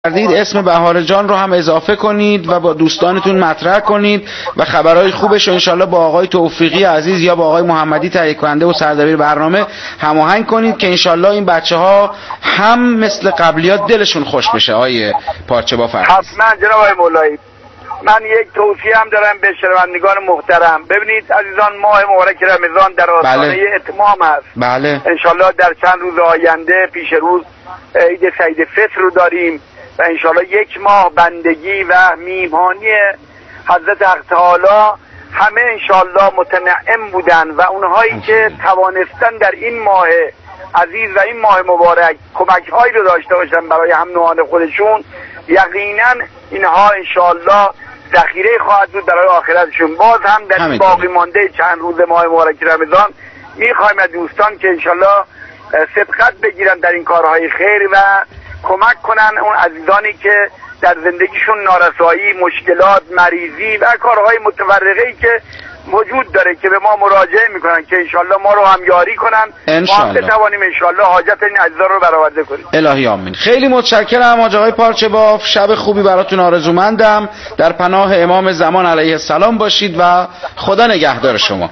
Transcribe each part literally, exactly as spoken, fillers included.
کردید اسم بهار جان رو هم اضافه کنید و با دوستانتون مطرح کنید و خبرهای خوبش رو انشالله با آقای توفیقی عزیز یا با آقای محمدی تهیه کننده و سردبیر برنامه هماهنگ کنید که انشالله این بچه ها هم مثل قبلیات دلشون خوش بشه. آقای پارچه‌باف حتما جناب آقای مولایی. من یک توصیه هم دارم به شنوندگان محترم. ببینید عزیزان، ماه مبارک رمضان در آستانه بله. اتمام است. بله. انشالله در چند روز آینده پیش روز عید سعید فطر رو داریم و انشالله یک ماه بندگی و میهمانی حضرت حق تعالی همه انشالله متنعم بودن و اونهایی که توانستن در این ماه عزیز و این ماه مبارک کمک هایی رو داشته باشن برای هم نوعان خودشون، یقینا اینها انشالله ذخیره خواهد بود برای آخرتشون. باز هم در این باقی مانده چند روز ماه مبارک رمضان میخوایم از دوستان که انشالله سبقت بگیرن در این کارهای خیر و کمک کنن اون عزیزانی که در زندگیشون نارسایی، مشکلات، مریضی و کارهای متفرقه‌ای که وجود داره که به ما مراجعه میکنن که انشالله ما رو هم یاری کنن، ما هم بتوانیم انشالله حاجت این عزیزان رو برآورده کنیم. الهی آمین. خیلی متشکرم آقای پارچه‌باف. شب خوبی براتون آرزومندم. در پناه امام زمان علیه السلام باشید و خدا نگهدار شما.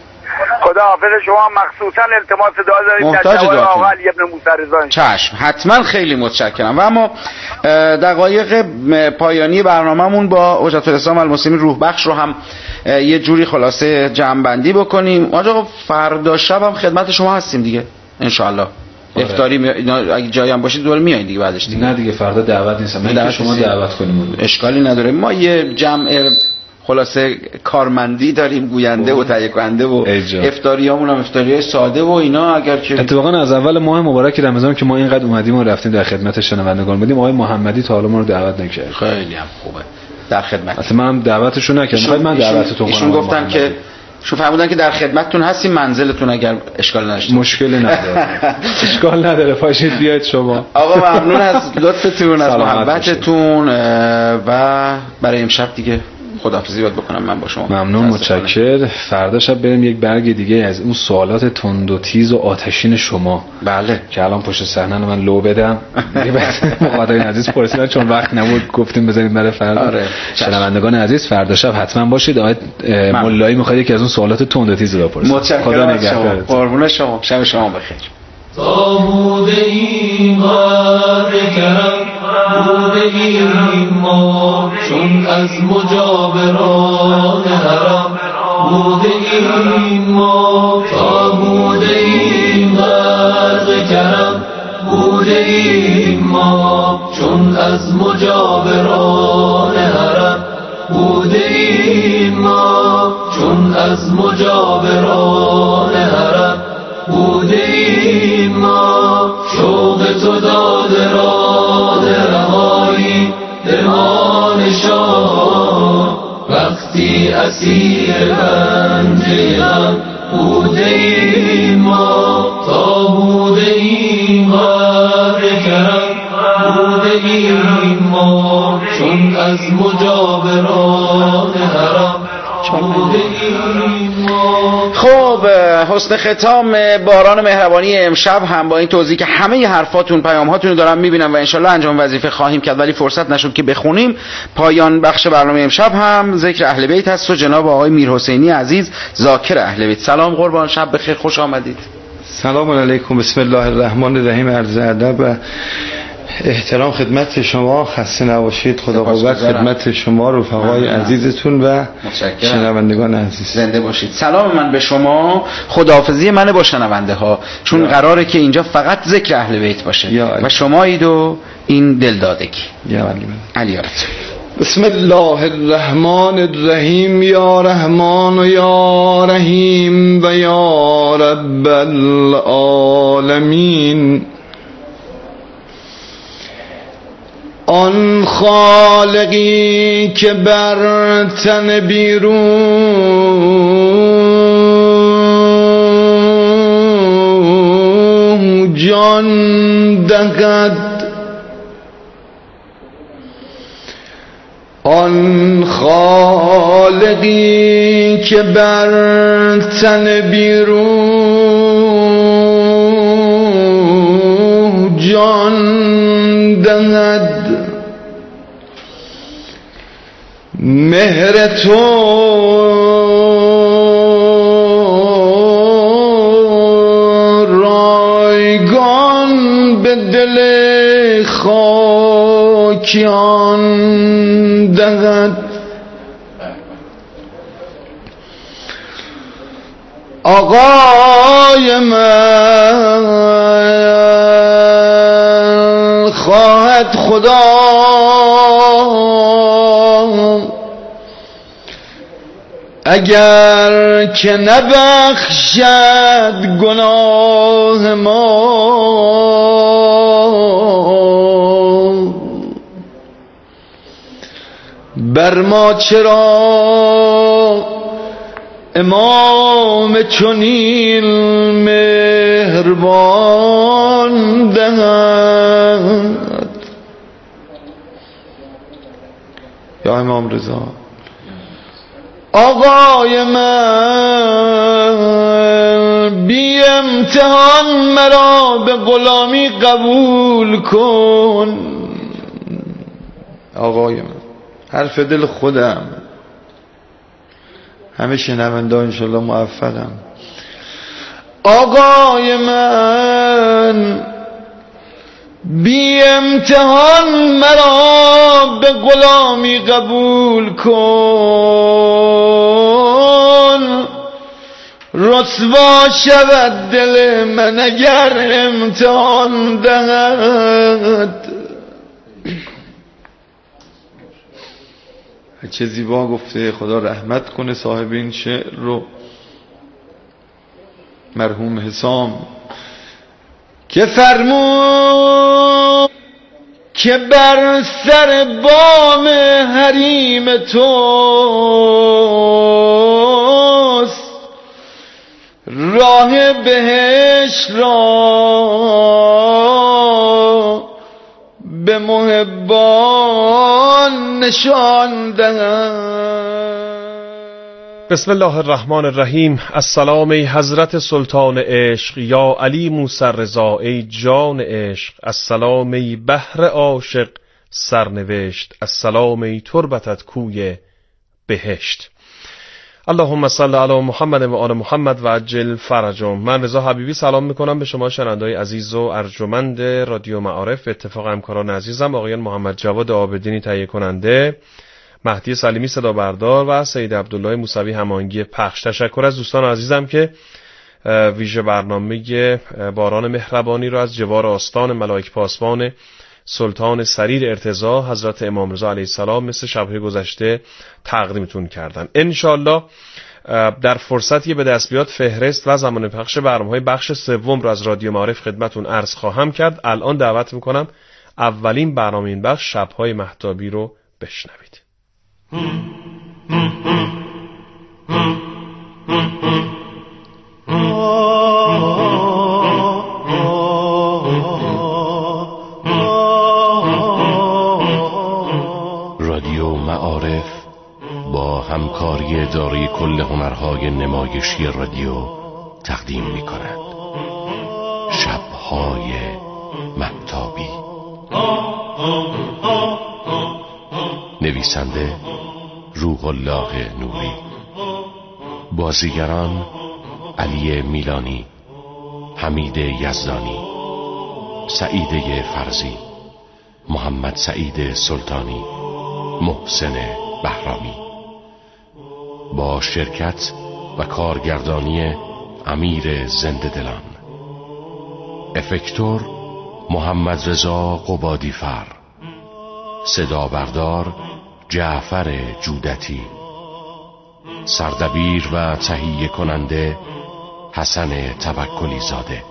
خدا حافظ شما. مخصوصا التماس دعا داریم در جواب آقا علی ابن موسی رضا. چشم، حتما. خیلی متشکرم. و اما دقایق پایانی برنامه‌مون با حجت الاسلام المسلمین روح بخش رو هم یه جوری خلاصه جمع بندی بکنیم. آقا فردا شب هم خدمت شما هستیم دیگه ان شاء الله. افطاری می... اگه جایی هم باشید دوباره میایین دیگه بعدش دیگه. نه دیگه فردا دعوت نیستم. من که شما دعوت کنیم اشکالی نداره. ما یه جمع خلاصه کارمندی داریم، گوینده و تهیه کننده و افطاریامون هم افطاریای ساده و اینا. اگر که اتفاقا از اول ماه مبارک رمضان که ما اینقدر اومدیم و رفتیم در خدمت شنوندگان بودیم، آقای محمدی تا حالا ما رو دعوت نکرد. خیلی هم خوبه در خدمت. اصلا من هم دعوتشون نکردم. من دعوتتون کنم. ایشون گفتن که شو فرمودن که در خدمتتون هستیم، منزلتون اگر اشکال نداشته مشکلی نداره. اشکال نداره، پاشید بیاید شما. آقا ممنون از لطفتون، از محبتتون و برای امشب دیگه خداحافظی باید بکنم من با شما. ممنون، متشکر. فردا شب بریم یک برگ دیگه از اون سوالات تند و تیز و آتشین شما. بله که الان پشت صحنه من لو بدم دیگه. بعد مقادای عزیز پرسیدن چون وقت نبود گفتیم بذاریم برای فردا. آره. شنوندگان عزیز فردا شب حتما باشید. آقای مولایی میخواد یکی از اون سوالات تند و تیز رو بپرسه. خدا نگهدار. قربون شما. شب شما بخیر. تا بوده این قدر کرم بوده این ما، چون از مجاوران حرم بوده این ما. تا بوده این قدر کرم بوده این ما، چون از مجاوران حرم بوده این ما، چون از مجاوران حرم بوده این ما. شوق تو داده را رهایی دمان شاه، وقتی اسیر پنجه غم بوده این ما. تا بوده این قدر کرم بوده این ما، چون از مجاوران حرم بوده این ما. خب حسن ختام باران مهربانی امشب هم با این توضیح که همه حرفاتون پیام‌هاتون رو دارم میبینم و انشالله انجام وظیفه خواهیم کرد ولی فرصت نشد که بخونیم. پایان بخش برنامه امشب هم ذکر اهل بیت هست و جناب آقای میرحسینی عزیز ذاکر اهل بیت. سلام قربان، شب بخیر، خوش آمدید. سلام علیکم، بسم الله الرحمن الرحیم. عرض ادب و احترام خدمت شما، خسته نباشید. خدا قوت خدمت شما، رفقای عزیزتون و شنوندگان عزیز. زنده باشید. سلام من به شما، خداحافظی من با شنونده ها، چون قراره که اینجا فقط ذکر اهل بیت باشه و شمایید و این دلدادگی. یا علی علی بسم الله الرحمن الرحیم. یا رحمان و یا رحیم و یا رب العالمین. آن خالقی که بر تن بیرون جان دهد، آن خالقی که بر تن بیرون جان دهد، مهر تو رایگان به دل خاکیان دهد. آقای من خواهد خدا اگر که نبخشد گناه ما، بر ما چرا امام چنین مهربان دهد. یا امام رضا آقای من بی امتحان مرا به غلامی قبول کن. آقای من حرف دل خودم، همه شنونده ها انشالله موفقم. آقای من بی امتحان مرا به غلامی قبول کن. رسوا شود دل من اگر امتحان دهد. چه زیبا گفته، خدا رحمت کنه صاحب این شعر رو، مرحوم حسام، که فرمود که بر سر بام حریم توست راه بهشت را به محبان نشان دهند. بسم الله الرحمن الرحیم. السلام ای حضرت سلطان عشق، یا علی موسی رضا ای جان عشق. السلام ای بحر عاشق سرنوشت، السلام ای تربتت کوی بهشت. اللهم صل علی محمد و آل محمد و عجل فرجهم. من رضا حبیبی سلام میکنم به شما شنونده‌های عزیز و ارجمند رادیو معارف. اتفاق همکاران عزیزم آقایان محمد جواد عابدینی تهیه کننده، مهدی سلیمی صدا بردار و سید عبدالله موسوی هماهنگی پخش. تشکر از دوستان عزیزم که ویژه برنامه باران مهربانی را از جوار آستان ملائک پاسبان سلطان سریر ارتضا حضرت امام رضا علیه السلام مثل شب‌های گذشته تقدیمتون کردن. انشالله در فرصتی به دست بیاد فهرست و زمان پخش برنامه‌های بخش سوم را از رادیو معارف خدمتون عرض خواهم کرد. الان دعوت میکنم اولین برنامه این بخش شب‌های مهتابی رو بشنوید. رادیو معارف با همکاری دارای کل هنرهای نمایشی رادیو تقدیم می کند شب‌های مهتابی. نویسنده روح الله نوری. بازیگران علی میلانی، حمید یزدانی، سعید فرزی، محمد سعید سلطانی، محسن بهرامی، با شرکت و کارگردانی امیر زنده دلان. افکتور محمد رضا قبادی فر. صدا بردار جعفر جودتی. سردبیر و تهیه کننده حسن توکلی زاده.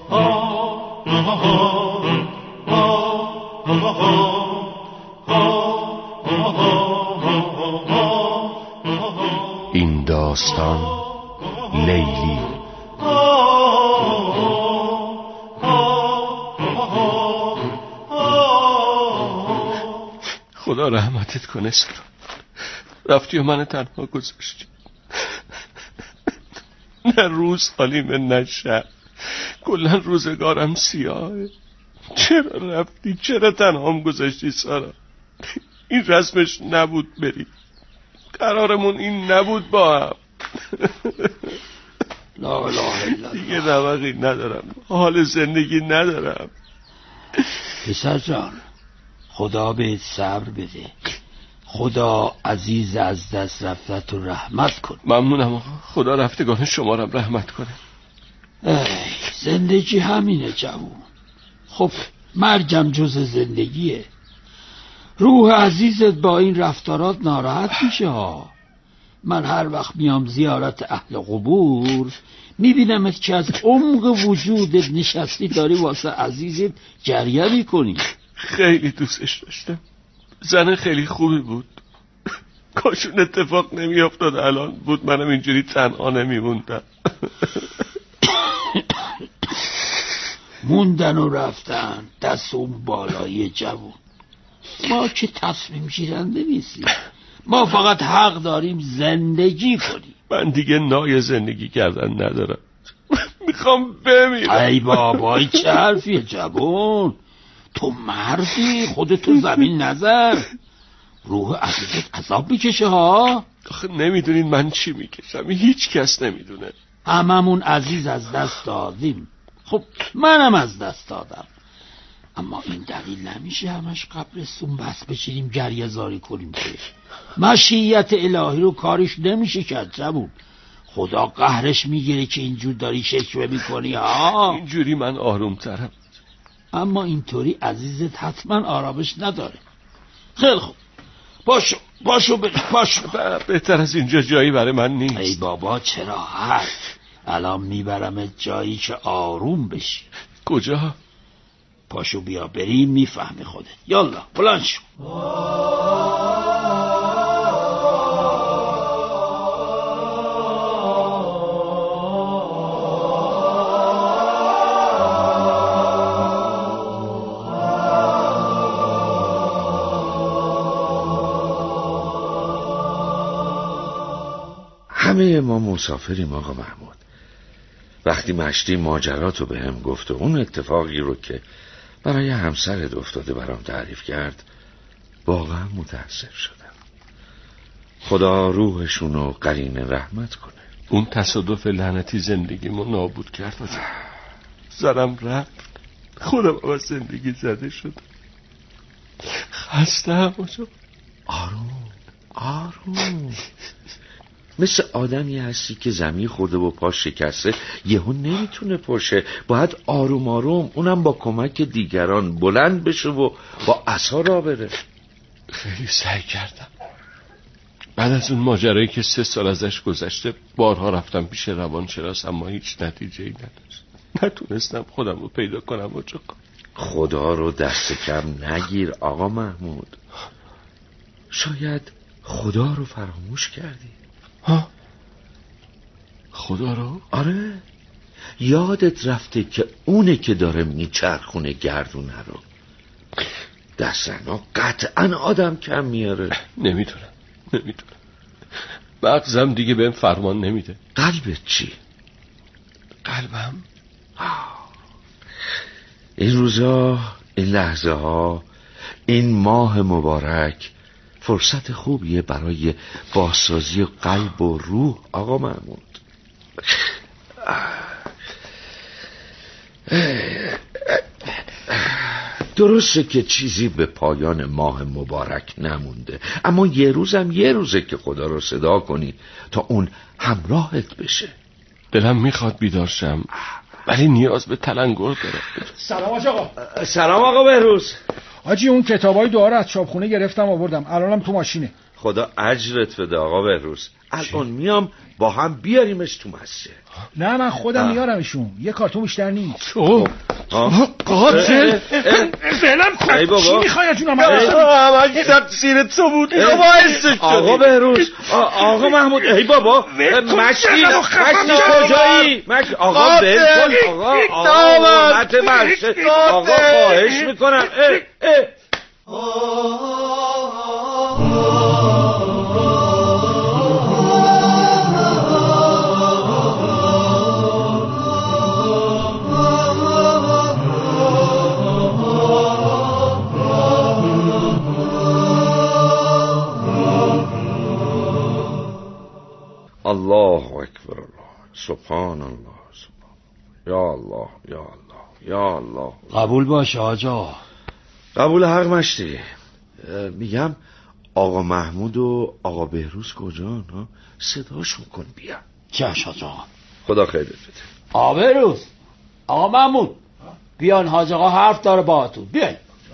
این داستان لیلی. خدا رحمتت کنه سلام. رفتی و من تنها گذاشتی. نه روز حالیمه نه شب، کلا روزگارم سیاهه. چرا رفتی؟ چرا تنهام گذاشتی سارا؟ این رسمش نبود بری. قرارمون این نبود با هم. لا اله الا الله. دیگه نوقی ندارم، حال زندگی ندارم. پسر جان خدا بهت صبر بده، خدا عزیز از دست رفتت و رحمت کن. ممنونم آقا، خدا رفتگان شما را رحمت کنه. ای زندگی همینه جوون. خب مرگم جز زندگیه. روح عزیزت با این رفتارات ناراحت میشه ها. من هر وقت میام زیارت اهل قبور میبینمت که از عمق وجودت نشستی داری واسه عزیزت گریه میکنی. خیلی دوستش داشتم، زن خیلی خوبی بود. کاشون اتفاق نمیافتاد الان بود منم اینجوری تنها نمیموندم. موندن و رفتن دست اون بالایی جوون. ما که تصمیم گیرنده نیستیم، ما فقط حق داریم زندگی کنیم. من دیگه نای زندگی کردن ندارم، میخوام بمیرم. ای بابای چه حرفیه جوون؟ تو مردی، خودتو زمین نزن. روح عزیزت عذاب میکشه ها. آخه نمیدونین من چی میکشم، هیچ کس نمیدونه. هممون عزیز از دست دادیم. خب منم از دست دادم، اما این دلیل نمیشه همش قبرستون بس بشینیم گریه زاری کنیم که مشیت الهی رو کارش نمیشه کرد جوون. خدا قهرش میگیره که اینجور داری شکوه میکنی ها. اینجوری من آرومترم، اما اینطوری عزیزت حتما آرامش نداره. خیلی خوب باشو باشو باشو. بهتر از اینجا جایی برای من نیست. ای بابا چرا حرف، الان میبرم جایی که آروم بشی. کجا؟ پاشو بیا بریم میفهمی خودت. یالا بلند شو. همه ما مسافریم آقا محمود. وقتی مشتی ماجراتو به هم گفت و اون اتفاقی رو که برای همسرت افتاده برام تعریف کرد واقعا متأثر شدم. خدا روحشونو قرین رحمت کنه. اون تصادف لعنتی زندگیمو نابود کرد آجا. زنم رفت، خودم از زندگی زده شدم. خسته هم آجا. آروم آروم. مثل آدمی هستی که زمین خورده و پاش شکسته یهو نمیتونه پاشه، باید آروم آروم اونم با کمک دیگران بلند بشه و با عصا را بره. خیلی سعی کردم. بعد از اون ماجرایی که سه سال ازش گذشته بارها رفتم پیش روانشناس اما هیچ نتیجه‌ای نداشت. نتونستم خودم رو پیدا کنم آجا. خدا رو دست کم نگیر آقا محمود. شاید خدا رو فراموش کردی. ها؟ خدا رو؟ آره، یادت رفته که اونه که داره میچرخونه گردونه رو. دستنا قطعا آدم کم میاره. نمیدونم نمیدونم مغزم دیگه بهم فرمان نمیده. قلبت چی؟ قلبم؟ این روزا، این لحظه ها، این ماه مبارک فرصت خوبیه برای بازسازی قلب و روح آقا محمود. درسته که چیزی به پایان ماه مبارک نمونده، اما یه روزم یه روزه که خدا رو صدا کنی تا اون همراهت بشه. دلم میخواد بیدار شم ولی نیاز به تلنگر داره. سلام آقا. سلام آقا بهروز. آجی اون کتابای دعا رو از چاپخونه گرفتم آوردم، الانم تو ماشینه. خدا اجرت بده آقا بهروز. الان میام با هم بیاریمش تو مسجد. نه من خودم آه. میارمشون، یه کارتون بیشتر نیست. تو قاتل فعلا کن. چی میخوای جونم؟ همه تقصیر تو بود. آقا بهروز، آقا محمود، ای بابا مشتی مشتی کجایی؟ مشتی آقا بهروز، آقا آقا حرمت مسجد، آقا خواهش میکنم. اه اه الله اکبر الله سبحان الله سبحان یا الله یا الله یا الله. قبول باشه آجا. قبول حق مشتی. میگم آقا محمود و آقا بهروز کجان؟ صداشون کن بیا. چش آجا. خدا خیرت بده. آقا بهروز، آقا محمود، بیان حاج آقا حرف داره باهاتون. بیاین.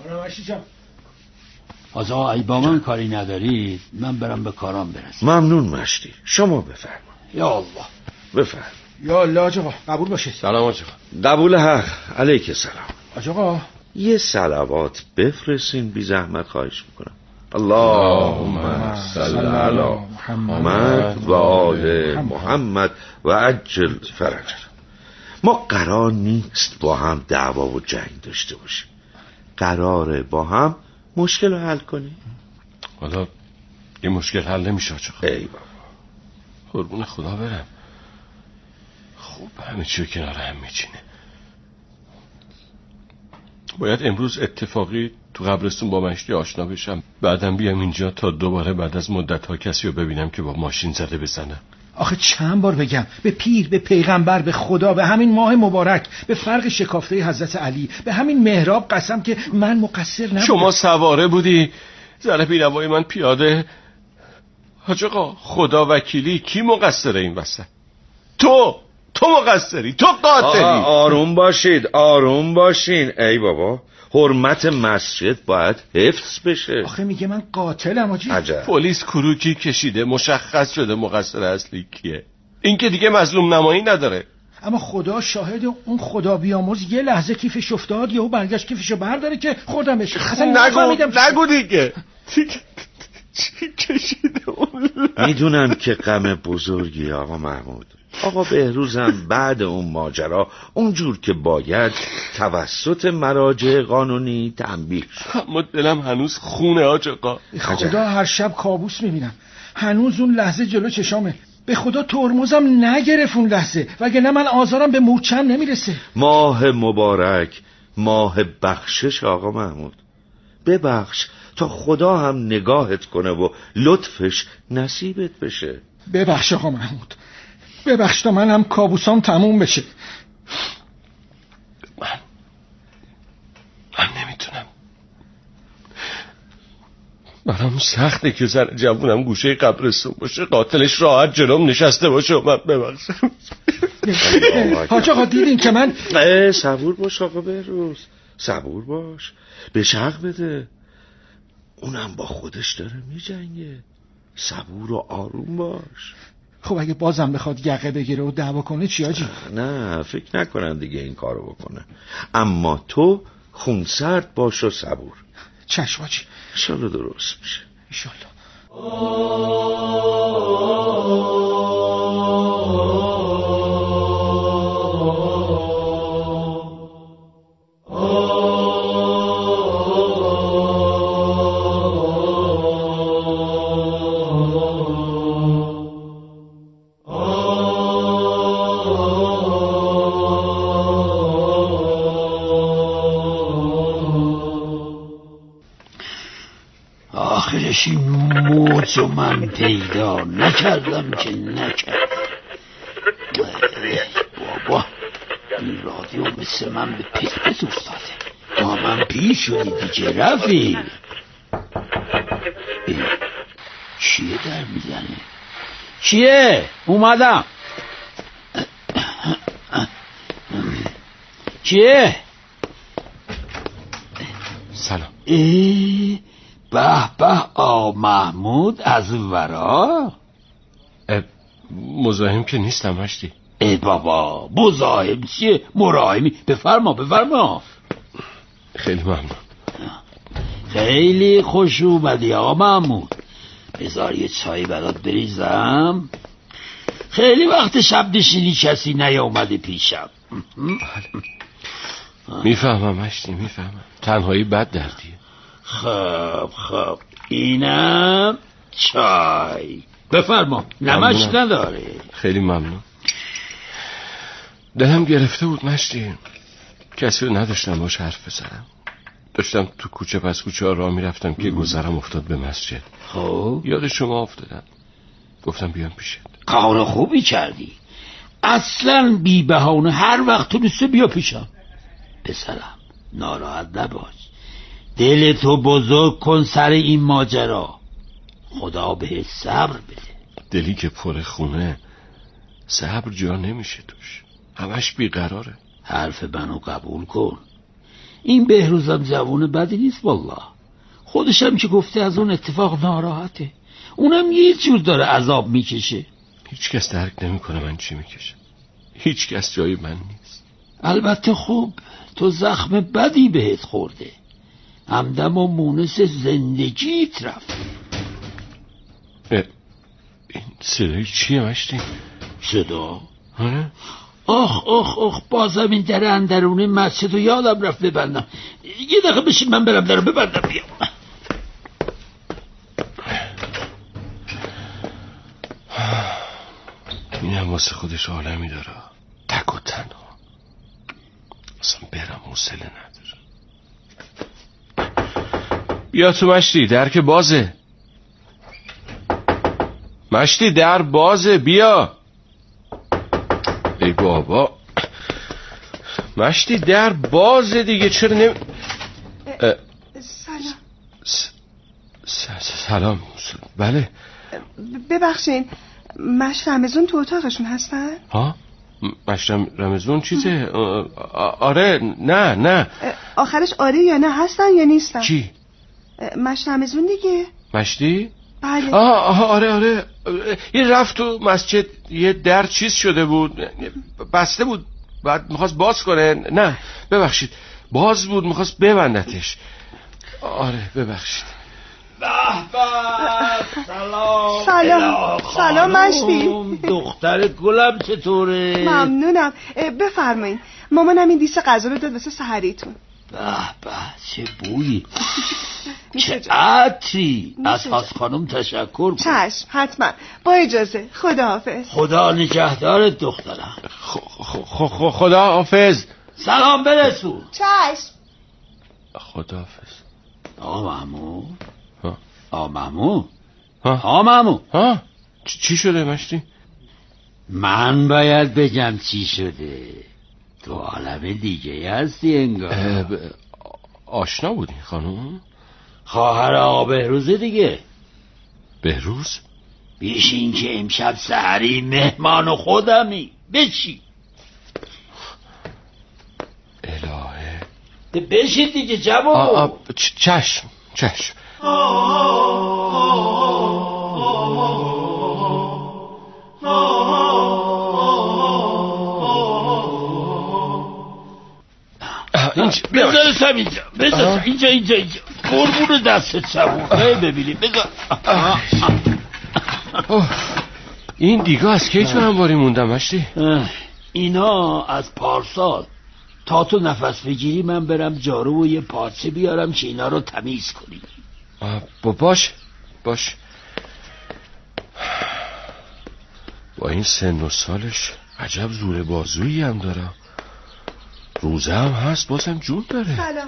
حاج آقا ای با من کاری ندارید من برم به کارام برسم. ممنون مشتی. شما بفرما. یا الله. بفرما. یا الله حاج آقا قبول باشه. سلام حاج آقا. قبول حق. علیک سلام. حاج آقا یه صلوات بفرستین بی زحمت خواهش میکنم. اللهم صل علی محمد و آل محمد و عجل فرج. ما قرار نیست با هم دعوا و جنگ داشته باشیم. قراره با هم مشکل رو حل کنیم. حالا این مشکل حل نمیشه حاج آقا. ای بابا قربون خدا برم. خوب همه چی رو کنار هم میچینه. باید امروز اتفاقی تو قبرستون با مشتی آشنا بشم، بعدم بیام اینجا تا دوباره بعد از مدت ها کسی رو ببینم که با ماشین زده بزنم. آخه چند بار بگم به پیر، به پیغمبر، به خدا، به همین ماه مبارک، به فرق شکافته حضرت علی، به همین محراب قسم که من مقصر نبودم. شما سواره بودی، ذره بی‌نوای من پیاده. حاج آقا خدا وکیلی کی مقصره این وسط؟ تو تو مقصری، تو قاتلی. آروم باشید، آروم باشین. ای بابا حرمت مسجد باید حفظ بشه. آخه میگه من قاتلم آجی. عجب. پلیس کروکی کشیده، مشخص شده مقصر اصلی کیه. این که دیگه مظلوم نمایی نداره. اما خدا شاهد، اون خدا بیامرز یه لحظه کیفش افتاد یهو برگشت کیفشو برداره که خوردم بشه. اصلا نگو نگو دیگه. چی کشیده اون؟ میدونم که غم بزرگی آقا محمود. آقا بهروزم بعد اون ماجرا اونجور که باید توسط مراجع قانونی تنبیه شد. اما دلم هنوز خونه حاج آقا. خدا هر شب کابوس میبینم. هنوز اون لحظه جلو چشامه. به خدا ترمزم نگرف اون لحظه، وگرنه من آزارم به مورچم نمیرسه. ماه مبارک، ماه بخشش آقا محمود. ببخش تا خدا هم نگاهت کنه و لطفش نصیبت بشه. ببخش آقا محمود، ببخش تا من هم کابوسام تموم بشه. من من نمیتونم. برام سخته که زن جوونم گوشه قبرستون باشه، قاتلش راحت جلوم نشسته باشه و من ببخشم. حاج آقا دیدین که من صبور باش آقا بهروز، صبور باش، به شق بده. اونم با خودش داره میجنگه. صبور و آروم باش. خب اگه بازم بخواد یقه بگیره و دعوا کنه چی آجی؟ نه فکر نکنم دیگه این کارو بکنه. اما تو خونسرد باش و صبور. چشم آجی. انشالله درست میشه. انشالله. آخرش این موج و من پیدا نکردم که نکرد. بابا این رادیو مثل من به پس پس افتاده. با من پیر شدی دیگه رفی. چیه در میزنه؟ چیه؟ اومدم. چیه؟ سلام. ای به به آ محمود از ورا. مزاحم که نیستم مشتی. ای بابا مزاحم چیه؟ مراحمی. بفرما بفرما. خیلی ممنون. خیلی خوش اومدی آقا محمود. بذار یه چایی برات بریزم. خیلی وقت شب نشینی کسی نیامده پیشم. میفهمم مشتی میفهمم. تنهایی بد دردیه. خب خب اینم چای. بفرما نمش نداره. خیلی ممنون. دلم گرفته بود مشتی. کسی رو نداشتم باش حرف بزنم. داشتم تو کوچه پس کوچه ها راه میرفتم که گذرم افتاد به مسجد. خب یاد شما افتادم. گفتم بیام پیشت. کار خوبی کردی. اصلا بی بهانه هر وقت تونسته بیا پیشم. پسرم ناراحت نباش، دلتو بزرگ کن سر این ماجرا، خدا به صبر بده. دلی که پر خونه صبر جا نمیشه توش، همش بیقراره. حرف منو قبول کن. این بهروزم جوون بدی نیست والله، خودشم که گفته از اون اتفاق ناراحته، اونم یه جور داره عذاب میکشه. هیچ کس درک نمیکنه من چی میکشم، هیچ کس جای من نیست. البته خوب تو زخم بدی بهت خورده، همدم و مونس زندگیت رفت. این صدای چیه مشتی؟ صدا؟ آره؟ آخ آخ آخ بازم این در اندرونه مسجد و یادم رفت ببندم. یه دقیقه بشین من برم در ببندم بیام. این هم واسه خودش عالمی داره، تک و تنها، اصلا برم حوصله نداره. بیا تو مشتی، در که بازه. مشتی در بازه، بیا. ای بابا مشتی در بازه دیگه، چرا نمی... سلام. س... س... سلام. بله ببخشین، مشت رمزون تو اتاقشون هستن؟ ها؟ مشت رمزون چیزه؟ آره نه نه آخرش آره یا نه هستن یا نیستن؟ چی؟ مشت رمزون دیگه. مشتی؟ بله. آه آه آره آره این رفت تو مسجد، یه در چیز شده بود، بسته بود، بعد میخواست باز کنه. نه ببخشید باز بود، میخواست ببندتش. آره ببخشید. به به سلام. سلام سلام مشتی. دختر گلم چطوره؟ ممنونم. بفرمایین، مامانم این دیس غذا رو داد واسه سحریتون. به به چه بویی، چه عطری. از حاس خانم تشکر کن. چشم حتما، با اجازه. خدا حافظ. خدا نگهدارت دخترم. خدا حافظ. سلام برسون. چشم. خدا حافظ. آقا محمود. آقا محمود. ها آقا محمود. ها چی شده مشتی؟ من باید بگم چی شده، تو عالم دیگه هستی انگار. آشنا بودی خانم؟ خواهر آقا بهروز دیگه. بهروز؟ بیشین که امشب سحری مهمان خودمی، بشین. الهه بشین دیگه جواب. چشم چشم. بذارش هم اینجا، بذارش اینجا اینجا اینجا قربون دستت شبون. ببینیم بذار. این دیگه از کی تو انباری موندم مشتی؟ اینا از پارسال. تا تو نفس بگیری من برم جارو و یه پارچه بیارم که اینا رو تمیز کنی. باش باش. با این سن و سالش عجب زور بازویی هم داره، روزه هم هست بازم جون داره. سلام.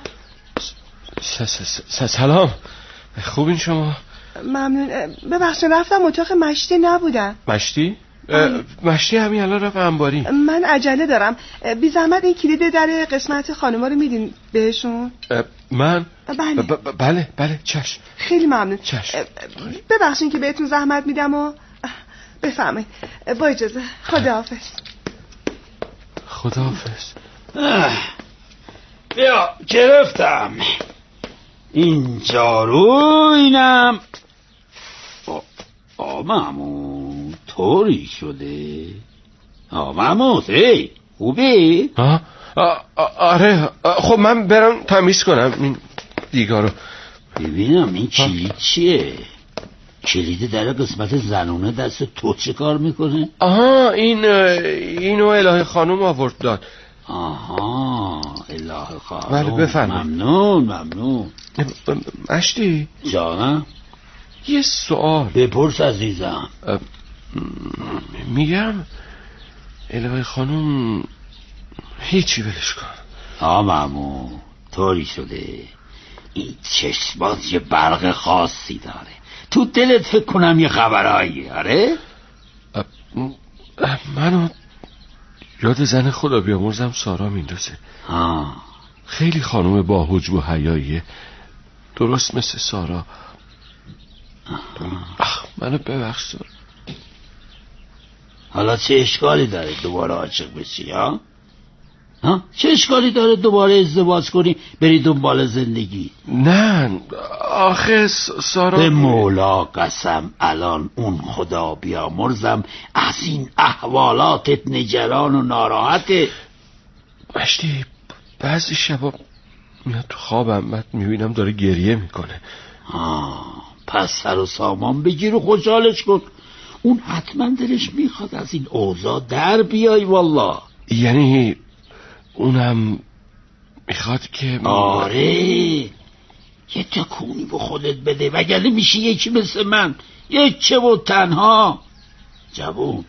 سلام. خوبین شما؟ ممنون. ببخشید رفتم اتاق مشتی نبودن. مشتی؟ مشتی همین الان رفت انباری. من عجله دارم، بی زحمت این کلید در قسمت خانوما رو میدین بهشون؟ من؟ بله بله بله چشم. خیلی ممنون. چشم. ببخشید که بهتون زحمت میدم و بفهمید. با اجازه. خداحافظ. خداحافظ. بیا گرفتم این جارو، اینم آ محمود طوری شده. آ محمود ای خوبی؟ آه آره. خب من برم تمیز کنم این دیگا رو. ببینم این کلید چیه؟ کلید در قسمت زنونه دست تو چه کار میکنه؟ آها این اینو الهه خانم آورد داد. آها الهه خانم. بله بفرمایید. ممنون ممنون. مشتی جانم یه سوال. بپرس عزیزم. میگم الهه خانم هیچی ولش کن. آ مامو طوری شده، این چشمات یه برق خاصی داره، تو دلت فکر کنم یه خبرایی. آره منو یاد زن خدا بیامرزم سارا میندازه. خیلی خانوم با حجب و حیاییه، درست مثل سارا. اخ منو ببخش سارا. حالا چه اشکالی داره دوباره عاشق بشی ها؟ ها؟ چه اشکالی داره دوباره ازدواج کنی بری دنبال زندگی؟ نه آخه سارا به مولا قسم الان اون خدا بیامرزم از این احوالاتت نگران و ناراحته. مشتی بعضی شبا میاد تو خوابم من میبینم داره گریه میکنه. آه پس سر و سامان بگیر و خوشحالش کن، اون حتما دلش میخواد از این اوضاع در بیای. والله یعنی اونم میخواد که آره یه تکونی به خودت بده وگرنه میشی یکی مثل من، یکی و تنها. جوون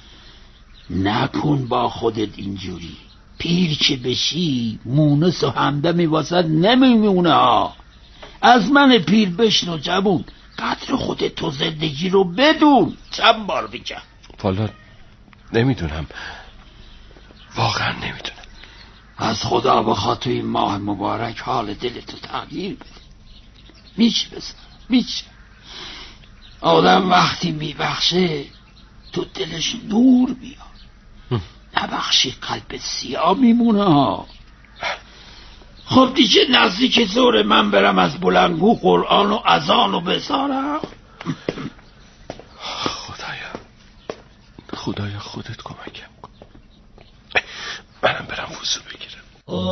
نکن با خودت اینجوری، پیر که بشی مونس و همدمی واسد نمیمونه ها. از من پیر بشنو جوون، قدر خودت تو زندگی رو بدون. چند بار بگم والا نمیدونم، واقعا نمیدونم. از خدا بخواد تو این ماه مبارک حال دلتو تغییر بده. میشه بزن میشه. آدم وقتی میبخشه تو دلش نور میاد، نبخشی قلب سیاه میمونه ها. خب دیگه نزدیک زور من برم از بلندگو قرآن و اذان و بذارم. خدایا خدایا خودت کمکم کن، منم برم وضو بگیرم.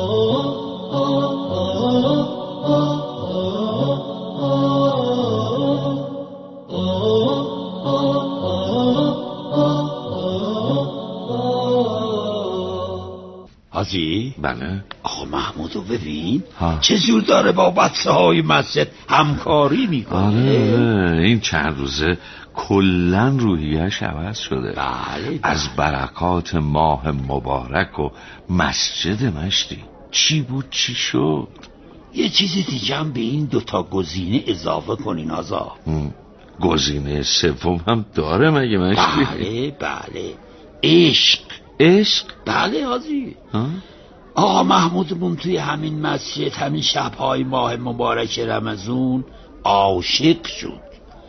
حاجی بله آقا محمودو ببین چه جور داره با بچه های مسجد همکاری میکنه. آره این چند روزه کلن روحیه‌اش عوض شده. بله از برکات ماه مبارک و مسجد مشتی چی بود چی شد. یه چیزی دیگه هم به این دوتا گزینه اضافه کنین آزا. گزینه سوم هم داره مگه مشتی؟ بله بله عشق. عشق؟ بله حاجی. آقا محمودمون توی همین مسجد همین شبهای ماه مبارک رمضان عاشق شد،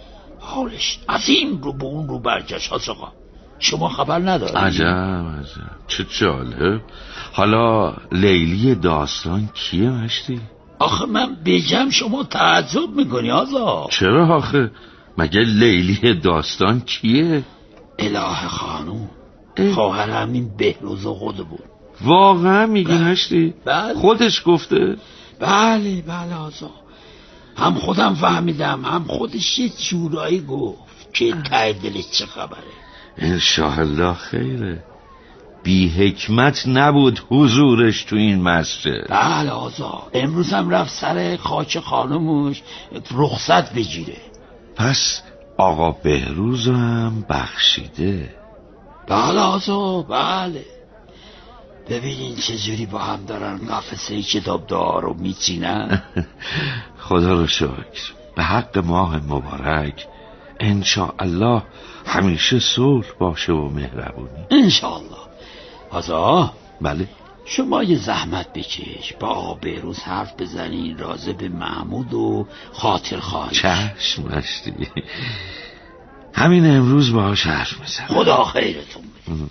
حالش از این رو به اون رو برگشت. آقا شما خبر نداری؟ عجب عجب چه جالب. حالا لیلی داستان کیه مشتی؟ آخه من بگم شما تعجب میکنی آزا. چرا آخه مگه لیلی داستان کیه؟ اله خانوم، خواهر همین بهروز خود بود. واقعا میگی مشتی؟ بله. خودش گفته؟ بله بله آزا، هم خودم فهمیدم هم خودش یه جورایی گفت که ته دلش چه خبره. انشاءالله خیره. بی حکمت نبود حضورش تو این مسجد. بله آزا، امروز هم رفت سر خاک خانمش رخصت بگیره. پس آقا بهروز هم بخشیده. بله آزا بله. ببینین چجوری با هم دارن قفسه کتاب دار رو میچینن. خدا رو شکر به حق ماه مبارک انشاءالله همیشه صلح باشه و مهربونی انشاءالله. آزا بله شما یه زحمت بکش با آقا بهروز حرف بزنین راضی به محمود و خاطر خواهی. چشم مشتی، همین امروز باهاش حرف میزنم. خدا خیرتون بده.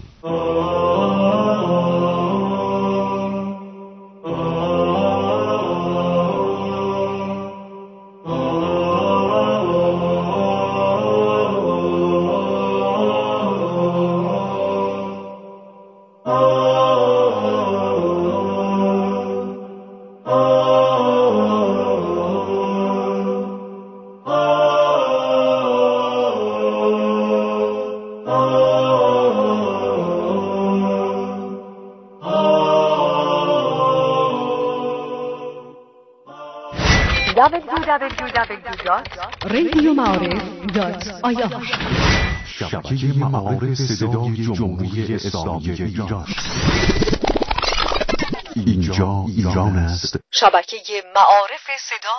دبلیو دبلیو دبلیو دات رادیو معارف دات آی آر شبکه معارف صدای جمهوری اسلامی ایران. اینجا ایران است. شبکه معارف صدا